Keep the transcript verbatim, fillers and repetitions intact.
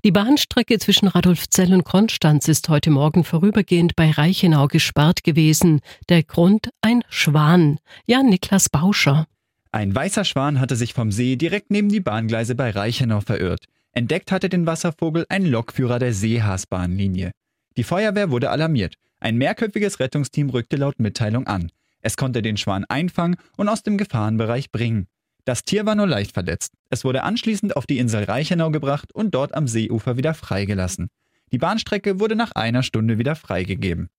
Die Bahnstrecke zwischen Radolfzell und Konstanz ist heute Morgen vorübergehend bei Reichenau gesperrt gewesen. Der Grund ein Schwan. Ja, Niklas Bauscher. Ein weißer Schwan hatte sich vom See direkt neben die Bahngleise bei Reichenau verirrt. Entdeckt hatte den Wasservogel ein Lokführer der Seehaasbahnlinie. Die Feuerwehr wurde alarmiert. Ein mehrköpfiges Rettungsteam rückte laut Mitteilung an. Es konnte den Schwan einfangen und aus dem Gefahrenbereich bringen. Das Tier war nur leicht verletzt. Es wurde anschließend auf die Insel Reichenau gebracht und dort am Seeufer wieder freigelassen. Die Bahnstrecke wurde nach einer Stunde wieder freigegeben.